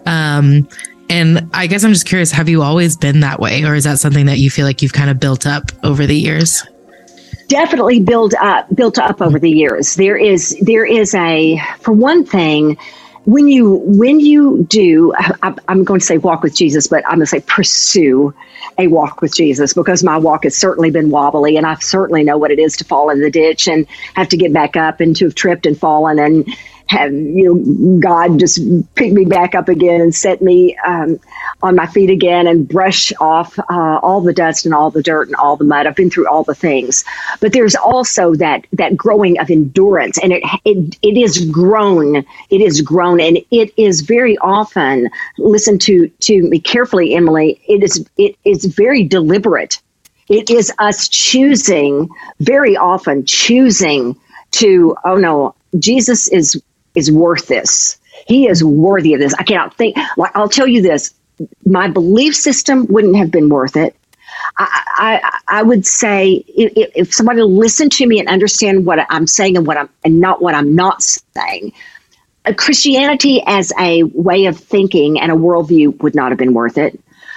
And I guess I'm just curious, have you always been that way? Or is that something that you feel like you've kind of built up over the years? Definitely built up over the years. There is a, for one thing, when you do, I'm going to say walk with Jesus, but I'm going to say pursue a walk with Jesus, because my walk has certainly been wobbly, and I certainly know what it is to fall in the ditch and have to get back up and to have tripped and fallen and have, you know, God just pick me back up again and set me on my feet again and brush off all the dust and all the dirt and all the mud. I've been through all the things, but there's also that growing of endurance, and it is grown. It is grown, and it is very often, listen to me carefully, Emily. It is very deliberate. It is us very often choosing to, oh no, Jesus is worth this. He is worthy of this. I cannot think, like, I'll tell you this, my belief system wouldn't have been worth it. I would say if somebody listened to me and understand what I'm saying and not what I'm not saying, Christianity as a way of thinking and a worldview would not have been worth it.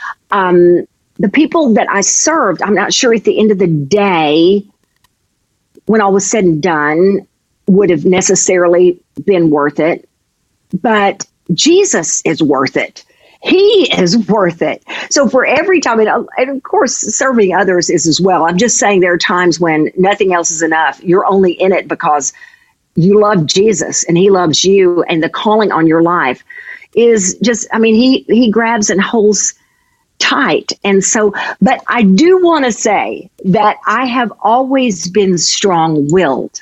The people that I served, I'm not sure at the end of the day, when all was said and done, would have necessarily been worth it. But Jesus is worth it. He is worth it. So for every time, and of course, serving others is as well. I'm just saying there are times when nothing else is enough. You're only in it because you love Jesus and he loves you, and the calling on your life is just, I mean, he grabs and holds tight. And so, but I do want to say that I have always been strong-willed.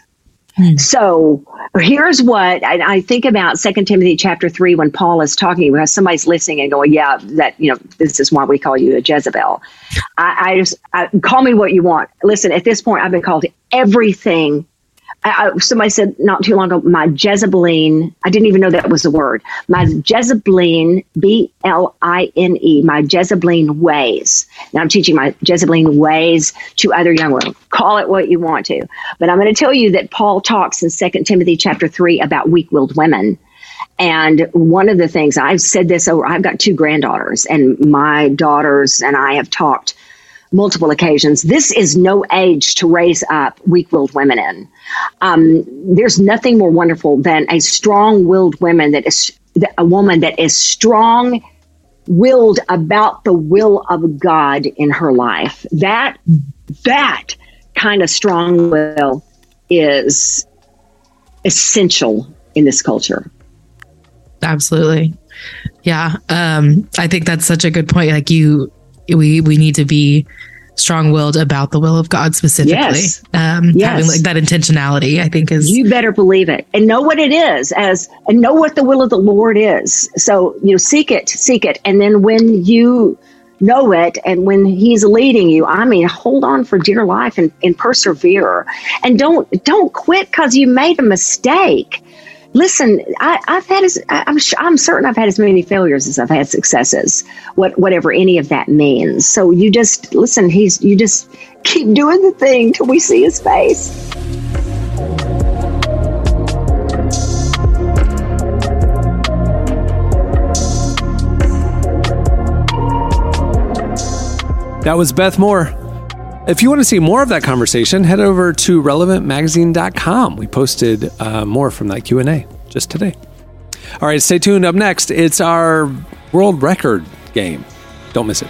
So here's what I think about 2 Timothy chapter 3, when Paul is talking, because somebody's listening and going, yeah, that, you know, this is why we call you a Jezebel. I call me what you want. Listen, at this point, I've been called everything. Somebody said not too long ago, my Jezebeline, I didn't even know that was a word. My Jezebeline, B-L-I-N-E, my Jezebeline ways. Now I'm teaching my Jezebeline ways to other young women. Call it what you want to. But I'm going to tell you that Paul talks in 2 Timothy chapter 3 about weak-willed women. And one of the things, I've said this over, I've got 2 granddaughters, and my daughters and I have talked multiple occasions. This is no age to raise up weak-willed women in. There's nothing more wonderful than a strong-willed woman a woman that is strong-willed about the will of God in her life. That kind of strong will is essential in this culture. Absolutely. Yeah. I think that's such a good point. Like we need to be strong-willed about the will of God specifically. Yes. Having like that intentionality, I think is. You better believe it and know what it is and know what the will of the Lord is. So, seek it. And then when you know it and when he's leading you, hold on for dear life and persevere and don't quit because you made a mistake. Listen, I'm certain I've had as many failures as I've had successes, whatever any of that means. So you just listen, you just keep doing the thing till we see his face. That was Beth Moore. If you want to see more of that conversation, head over to relevantmagazine.com. We posted more from that Q&A just today. All right, stay tuned. Up next, it's our world record game. Don't miss it.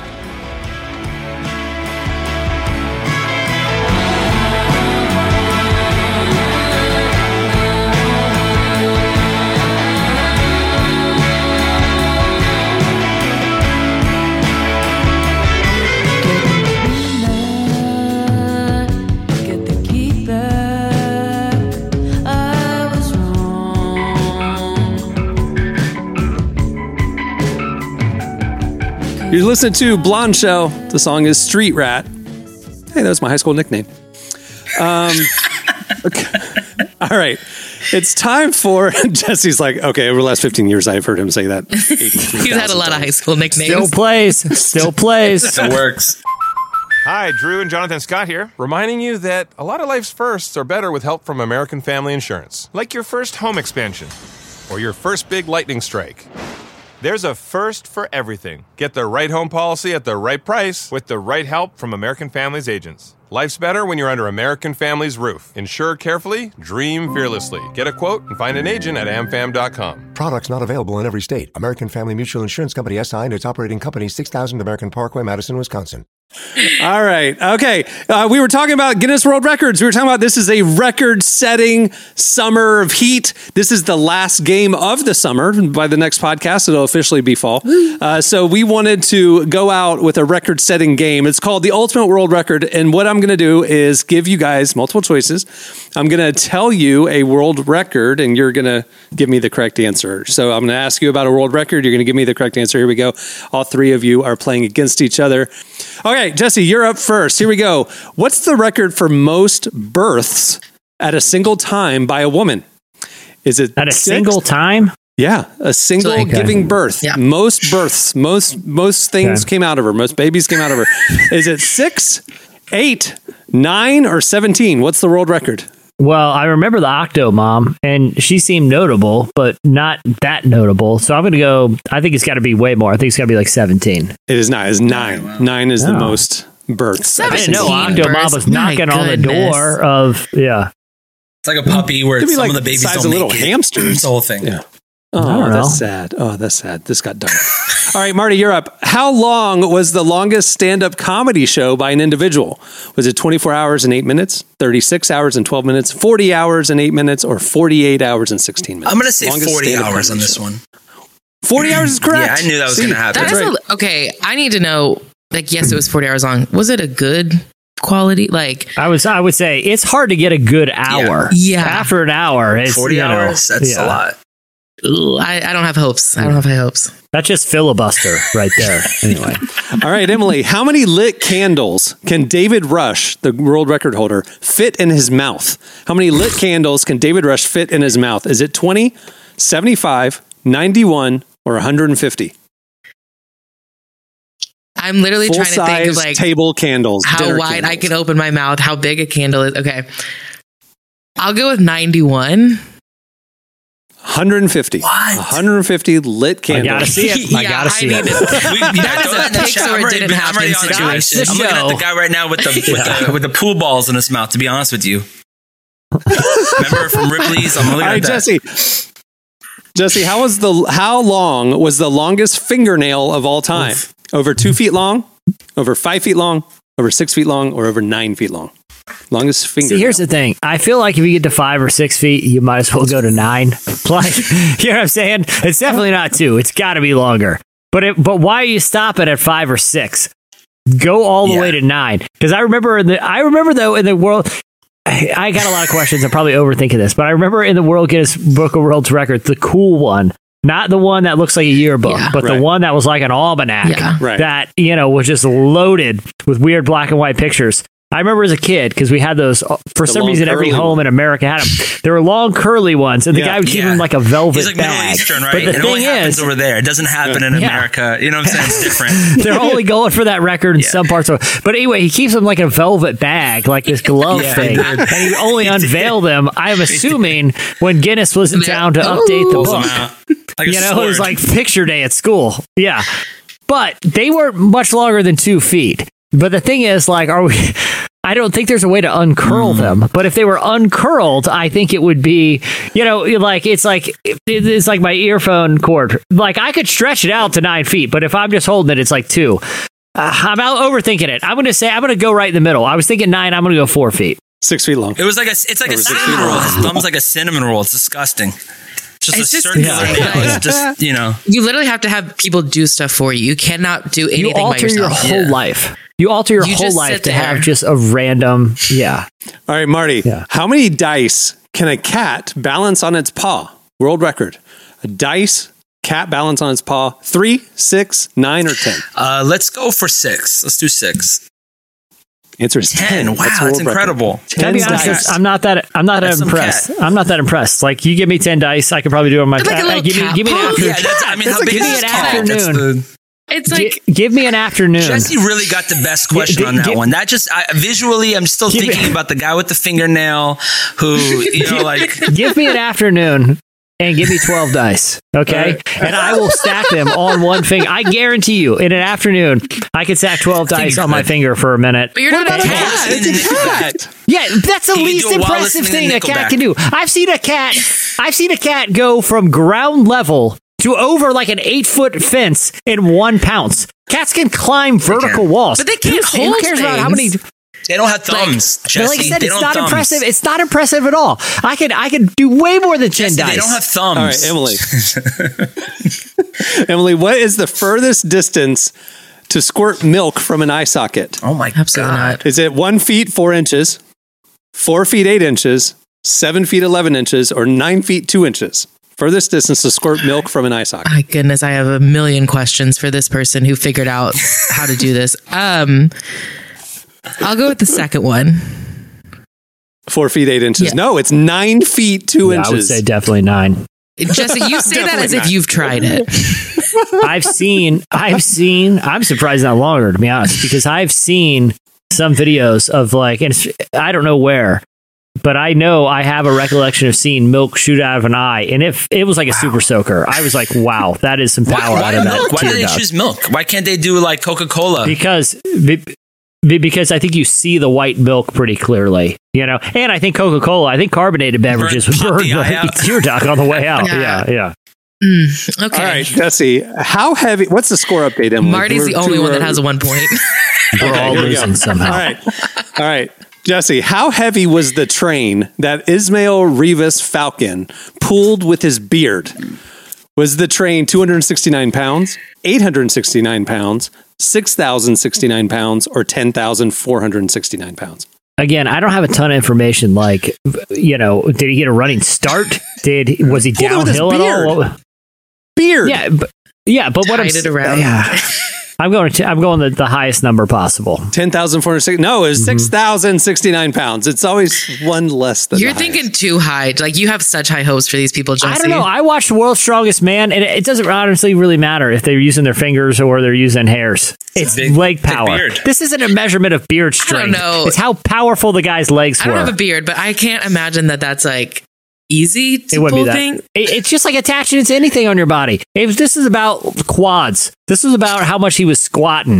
You're listening to Blonde Show. The song is Street Rat. Hey, that was my high school nickname. Okay. All right. It's time for... Jesse's like, okay, over the last 15 years, I've heard him say that. He's had a lot of high school nicknames. Still plays. It works. Hi, Drew and Jonathan Scott here, reminding you that a lot of life's firsts are better with help from American Family Insurance. Like your first home expansion or your first big lightning strike. There's a first for everything. Get the right home policy at the right price with the right help from American Family's agents. Life's better when you're under American Family's roof. Insure carefully, dream fearlessly. Get a quote and find an agent at amfam.com. Products not available in every state. American Family Mutual Insurance Company SI and its operating company 6000 American Parkway, Madison, Wisconsin. All right. Okay. We were talking about Guinness World Records. We were talking about this is a record-setting summer of heat. This is the last game of the summer. By the next podcast, it'll officially be fall. So we wanted to go out with a record-setting game. It's called the Ultimate World Record. And what I'm going to do is give you guys multiple choices. I'm going to tell you a world record, and you're going to give me the correct answer. So I'm going to ask you about a world record. You're going to give me the correct answer. Here we go. All three of you are playing against each other. Okay, Jesse, you're up first. Here we go. What's the record for most births at a single time by a woman? Is it at a single time? Yeah, a single giving birth. Yeah. Most births, most things came out of her. Most babies came out of her. Is it 6, 8, 9, or 17? What's the world record? Well, I remember the Octo Mom, and she seemed notable, but not that notable. So I'm going to go, I think it's got to be way more. I think it's got to be like 17. It is not. It's 9. Wow. 9 is the most births. I didn't know Octo Mom was knocking on the door of, It's like a puppy where some of the babies don't make little hamsters. It's the whole thing. Yeah. Oh, that's sad. Oh, that's sad. This got dark. All right, Marty, you're up. How long was the longest stand-up comedy show by an individual? Was it 24 hours and 8 minutes, 36 hours and 12 minutes, 40 hours and 8 minutes, or 48 hours and 16 minutes? I'm going to say 40 hours on this one. 40 hours is correct. Yeah, I knew that was going to happen. Okay, I need to know, yes, it was 40 hours long. Was it a good quality? I would say it's hard to get a good hour. Yeah. After an hour, it's 40 hours. That's a lot. Ooh, I don't have hopes. I don't have high hopes. That's just filibuster right there. Anyway. All right, Emily, how many lit candles can David Rush, the world record holder, fit in his mouth? How many lit candles can David Rush fit in his mouth? Is it 20, 75, 91, or 150? I'm literally trying to think of table candles. How wide candles. I can open my mouth, how big a candle is. Okay. I'll go with 91. 150. What? 150 lit candles. I gotta see it. I gotta see it. That is a picture it didn't happen situation. I'm looking at the guy right now with the pool balls in his mouth, to be honest with you. Remember from Ripley's? I'm looking at that. Jesse, how long was the longest fingernail of all time? Oof. Over 2 feet long, over 5 feet long, over 6 feet long, or over 9 feet long? Longest finger. See, here's the thing. I feel like if you get to 5 or 6 feet, you might as well go to 9. Like, you know what I'm saying? It's definitely not 2. It's got to be longer. But why are you stopping at 5 or 6? Go all the way to 9. Because I remember though in the world, I got a lot of questions. I'm probably overthinking this, but I remember in the Guinness Book of World Records, the cool one. Not the one that looks like a yearbook, but the one that was like an almanac that, was just loaded with weird black and white pictures. I remember as a kid, because we had those, for some reason, every home in America had them. There were long, curly ones, and the guy would keep them like a velvet He's like bag. Middle Eastern, right? But the it thing only happens over there. It doesn't happen in America. You know what I'm saying? It's different. They're only going for that record in some parts of it. But anyway, he keeps them like a velvet bag, like this glove thing. And he would only unveil them, I'm assuming, when Guinness was in town to update the book. Like it was like picture day at school. Yeah. But they weren't much longer than 2 feet. But the thing is, like, I don't think there's a way to uncurl them. But if they were uncurled, I think it would be, it's like my earphone cord. Like, I could stretch it out to 9 feet, but if I'm just holding it, it's like 2. I'm out overthinking it. I'm going to go right in the middle. I was thinking 9. I'm going to go 4 feet. 6 feet long. It's like a cinnamon roll. His thumb's like a cinnamon roll. It's disgusting. It's just circular nail. It's just, You literally have to have people do stuff for you. You cannot do anything by yourself. You alter your whole life. You alter your whole life to have just a random, All right, Marty. Yeah. How many dice can a cat balance on its paw? World record. A cat balance on its paw. 3, 6, 9, or 10? Let's go for 6. Let's do 6. Answer is 10. Wow, that's incredible. To be honest, I'm not that impressed. I'm not that impressed. Like, you give me 10 dice, I could probably do it on my. Like give me an afternoon. How big is an afternoon? It's like give me an afternoon. Jesse really got the best question on that one. That just visually, I'm still thinking about the guy with the fingernail who give me an afternoon and give me 12 dice, okay? And I will stack them on one finger. I guarantee you, in an afternoon, I could stack 12 dice on my finger for a minute. But you're not a cat. It's a cat. Yeah, that's the least impressive thing a cat can do. I've seen a cat go from ground level to over like an 8-foot fence in 1 pounce. Cats can climb vertical walls. But they can't hold Who cares about how many... They don't have thumbs, Jesse. Like I said, it's not impressive. It's not impressive at all. I could do way more than 10 dice. They don't have thumbs. All right, Emily. Emily, what is the furthest distance to squirt milk from an eye socket? Oh my God. Is it 1 feet, 4 inches, 4 feet, 8 inches, 7 feet, 11 inches, or 9 feet, 2 inches? Furthest distance to squirt milk from an eye socket. My goodness, I have a million questions for this person who figured out how to do this. I'll go with the second one. 4 feet, 8 inches. Yeah. No, it's 9 feet, 2 inches. I would say definitely 9. Jesse, you say that as if you've tried it. I've seen, I'm surprised not longer, to be honest, because I've seen some videos of and I don't know where, but I know I have a recollection of seeing milk shoot out of an eye, and it was like a super soaker. I was like, wow, that is some power out of that. Why do they choose milk? Why can't they do like Coca-Cola? Because I think you see the white milk pretty clearly, and I think Coca-Cola, I think carbonated beverages would burn the tear duct on the way out. Yeah. Okay. All right, Jesse, how heavy? What's the score update, Emily? Marty's the only one that has a 1 point. We're all losing somehow. All right. Jesse, how heavy was the train that Ismail Rivas Falcon pulled with his beard? Was the train 269 pounds, 869 pounds, 6,069 pounds, or 10,469 pounds? Again, I don't have a ton of information. Did he get a running start? Was he downhill at all? Beard. But what I'm it around. I'm going the highest number possible. 10,460. No, it was 6,069 pounds. It's always one less than You're thinking too high. Like, you have such high hopes for these people, Jesse. I don't know. I watched World's Strongest Man, and it doesn't honestly really matter if they're using their fingers or they're using hairs. It's leg power. This isn't a measurement of beard strength. I don't know. It's how powerful the guy's legs were. I don't have a beard, but I can't imagine that that's easy to pull thing. It's just like attaching it to anything on your body. This is about quads. This is about how much he was squatting.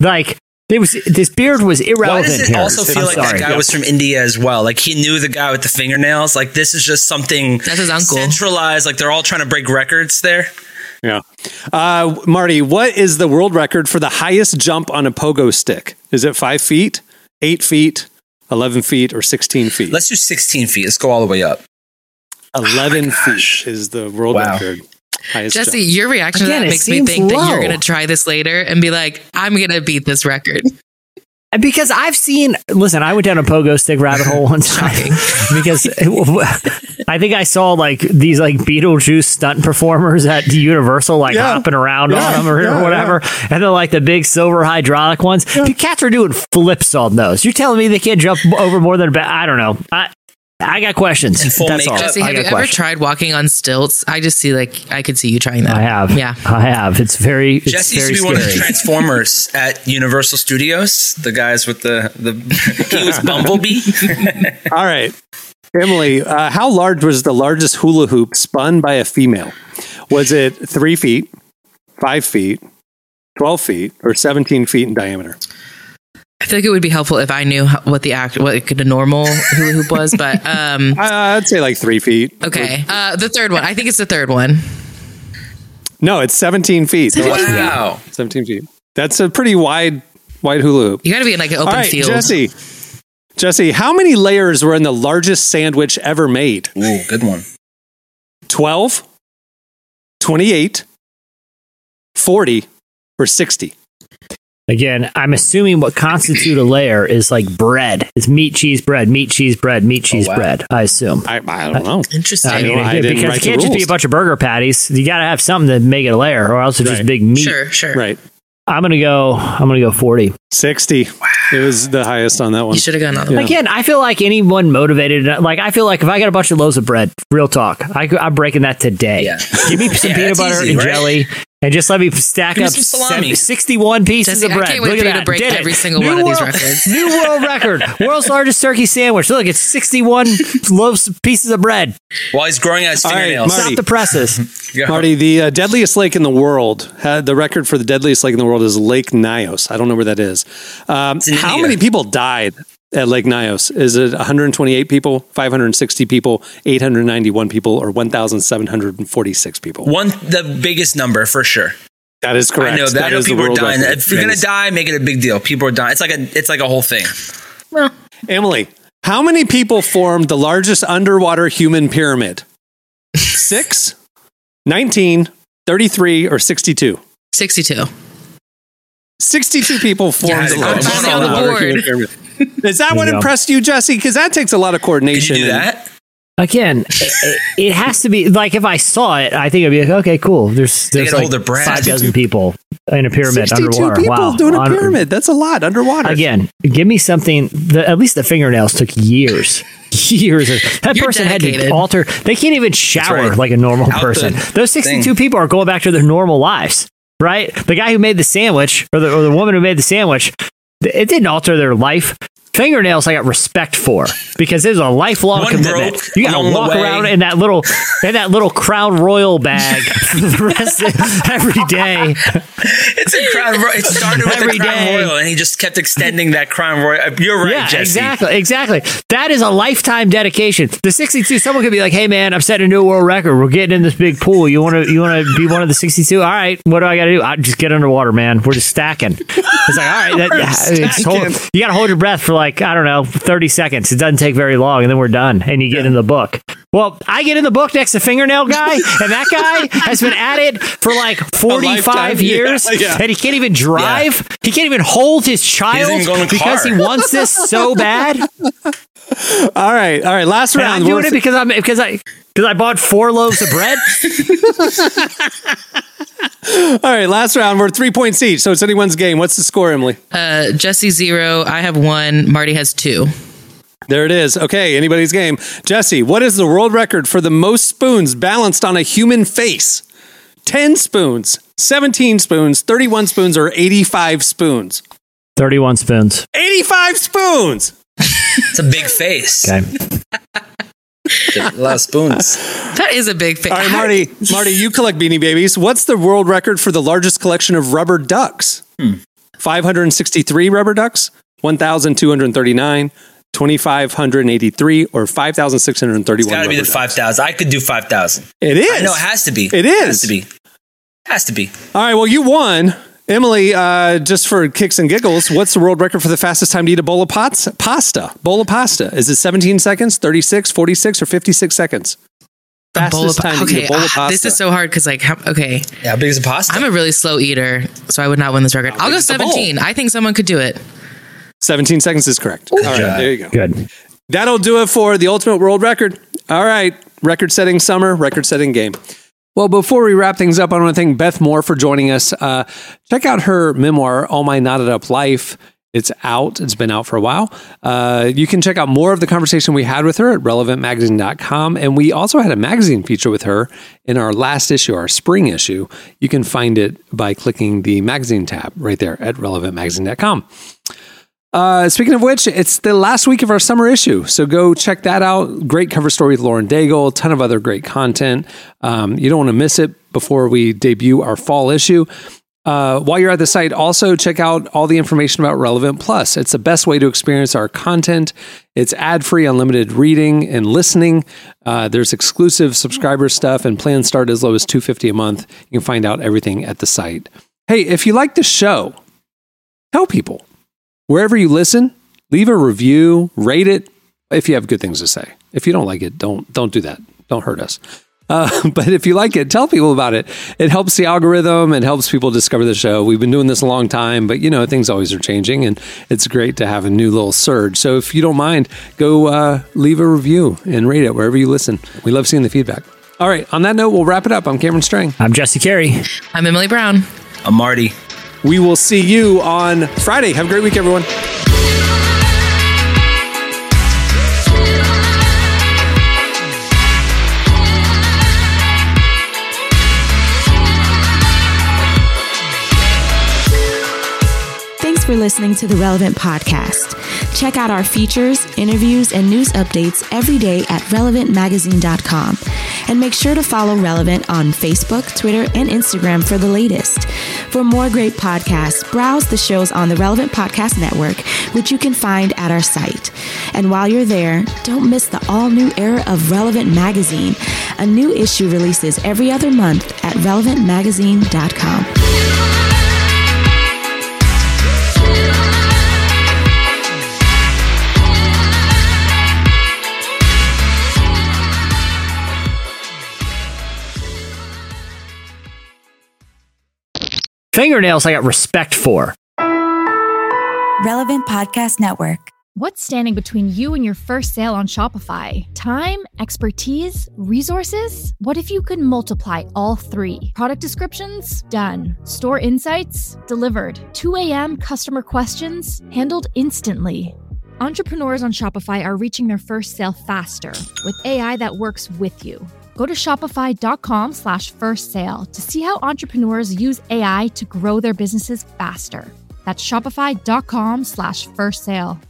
This beard was irrelevant. Why does it also feel like that guy was from India as well? Like, he knew the guy with the fingernails. Like, this is just something that's his uncle. Centralized. Like, they're all trying to break records there. Yeah. Marty, what is the world record for the highest jump on a pogo stick? Is it 5 feet, 8 feet, 11 feet, or 16 feet? Let's do 16 feet. Let's go all the way up. 11 feet is the world record. Jesse, your reaction to that makes me think that you're going to try this later and be like, I'm going to beat this record. Because I've seen, listen, I went down a pogo stick rabbit hole one time because I think I saw like these like Beetlejuice stunt performers at Universal, like hopping around on them or whatever. And then like the big silver hydraulic ones. The cats are doing flips on those. You're telling me they can't jump over more than, I don't know. I got questions. That's all. Jesse, have you ever tried walking on stilts? I just see I could see you trying that. I have. Yeah. I have. It's very Jesse used to be one of the Transformers at Universal Studios. The guys with the he was Bumblebee. All right. Emily, how large was the largest hula hoop spun by a female? Was it 3 feet, 5 feet, 12 feet, or 17 feet in diameter? I feel like it would be helpful if I knew what the normal hula hoop was, but I'd say like 3 feet. Okay, the third one. I think it's the third one. No, it's 17 feet. Wow, 17 feet. That's a pretty wide hula hoop. You got to be in like an open field. Jesse, how many layers were in the largest sandwich ever made? Ooh, good one. 12, 28, 40, or 60? Again, I'm assuming what constitutes a layer is like bread. It's meat, cheese, bread, meat, cheese, bread, meat, cheese, bread. I assume. I don't know. Interesting. Because it can't just be a bunch of burger patties. You got to have something to make it a layer, or else it's just big meat. Sure. Right. I'm gonna go 40. 60. Wow. It was the highest on that one. You should have gone another one. Again, I feel like anyone motivated, like I feel like if I got a bunch of loaves of bread, real talk, I'm breaking that today. Yeah. Give me some peanut butter and jelly. And just let me stack up 61 pieces of bread. I can't wait for you to break every single one of these records. New world record. World's largest turkey sandwich. Look, it's 61 pieces of bread. While he's growing out his fingernails. Stop the presses. Marty, the deadliest lake in the world, the record for the deadliest lake in the world is Lake Nyos. I don't know where that is. How many people died at Lake Nyos? Is it 128 people, 560 people, 891 people, or 1,746 people? The biggest number for sure. That is correct. I know that. I know people are dying. If you're gonna die, make it a big deal. People are dying. It's like a whole thing. Well, Emily, how many people formed the largest underwater human pyramid? 6, 19, 33, or 62? 62. 62 people formed the largest underwater human pyramid. Is that what impressed you, Jesse? Because that takes a lot of coordination. Can you do that? Again, it has to be like if I saw it, I think I'd be like, okay, cool. There's like 5,000 people in a pyramid 62 underwater. People doing a pyramid. That's a lot underwater. Again, give me something. At least the fingernails took years. That person had to alter. They can't even shower like a normal person. Those 62 people are going back to their normal lives, right? The guy who made the sandwich or the woman who made the sandwich, it didn't alter their life. Fingernails I got respect for because there's a lifelong commitment. You got to walk around in that little Crown Royal bag for the rest of every day. It's a Crown Royal. It started with the Crown Royal, and he just kept extending that Crown Royal. You're right, Jesse. Exactly. That is a lifetime dedication. The 62. Someone could be like, "Hey, man, I'm setting a new world record. We're getting in this big pool. You want to be one of the 62? All right. What do I got to do? I just get underwater, man. We're just stacking." It's like, all right. You got to hold your breath for like, I don't know, 30 seconds. It doesn't take very long, and then we're done, and you get in the book. Well, I get in the book next to Fingernail Guy, and that guy has been at it for like 45 years, and he can't even drive. Yeah. He can't even hold his child because he wants this so bad. All right. Last round. I'm doing it because I bought 4 loaves of bread. All right, last round. We're 3 points each, so it's anyone's game. What's the score, Emily? Jesse 0. I have 1. Marty has 2. There it is. Okay, anybody's game. Jesse, what is the world record for the most spoons balanced on a human face? 10 spoons, 17 spoons, 31 spoons, or 85 spoons? 31 spoons. 85 spoons! It's a big face. Okay. A lot of spoons. That is a big face. All right, Marty, you collect Beanie Babies. What's the world record for the largest collection of rubber ducks? 563 rubber ducks, 1,239, 2,583, or 5,631. It's got to be the 5,000. I could do 5,000. It is. I know it has to be. It is. Has to be. All right, well, you won. Emily, just for kicks and giggles, what's the world record for the fastest time to eat a bowl of pasta? Bowl of pasta. Is it 17 seconds, 36, 46, or 56 seconds? Fastest time to eat a bowl of pasta. This is so hard because, like, Yeah, how big is a pasta? I'm a really slow eater, so I would not win this record. I'll go 17. I think someone could do it. 17 seconds is correct. All right, there you go. Good. That'll do it for the ultimate world record. All right, record-setting summer, record-setting game. Well, before we wrap things up, I want to thank Beth Moore for joining us. Check out her memoir, All My Knotted Up Life. It's out. It's been out for a while. You can check out more of the conversation we had with her at relevantmagazine.com. And we also had a magazine feature with her in our last issue, our spring issue. You can find it by clicking the magazine tab right there at relevantmagazine.com. Speaking of which, it's the last week of our summer issue. So go check that out. Great cover story with Lauren Daigle, a ton of other great content. You don't want to miss it before we debut our fall issue. While you're at the site, also check out all the information about Relevant Plus. It's the best way to experience our content. It's ad-free, unlimited reading and listening. There's exclusive subscriber stuff, and plans start as low as $250 a month. You can find out everything at the site. Hey, if you like the show, tell people. Wherever you listen, leave a review, rate it if you have good things to say. If you don't like it, don't do that. Don't hurt us. But if you like it, tell people about it. It helps the algorithm and helps people discover the show. We've been doing this a long time, but things always are changing, and it's great to have a new little surge. So if you don't mind, go leave a review and rate it wherever you listen. We love seeing the feedback. All right, on that note, we'll wrap it up. I'm Cameron Strang. I'm Jesse Carey. I'm Emily Brown. I'm Marty. We will see you on Friday. Have a great week, everyone. Thanks for listening to the Relevant Podcast. Check out our features, interviews, and news updates every day at relevantmagazine.com. And make sure to follow Relevant on Facebook, Twitter, and Instagram for the latest. For more great podcasts, browse the shows on the Relevant Podcast Network, which you can find at our site. And while you're there, don't miss the all-new era of Relevant Magazine. A new issue releases every other month at relevantmagazine.com. Fingernails I got respect for. Relevant Podcast Network. What's standing between you and your first sale on Shopify? Time, expertise, resources? What if you could multiply all three? Product descriptions? Done. Store insights? Delivered. 2 a.m. customer questions? Handled instantly. Entrepreneurs on Shopify are reaching their first sale faster with AI that works with you. Go to shopify.com/first sale to see how entrepreneurs use AI to grow their businesses faster. That's shopify.com/first sale.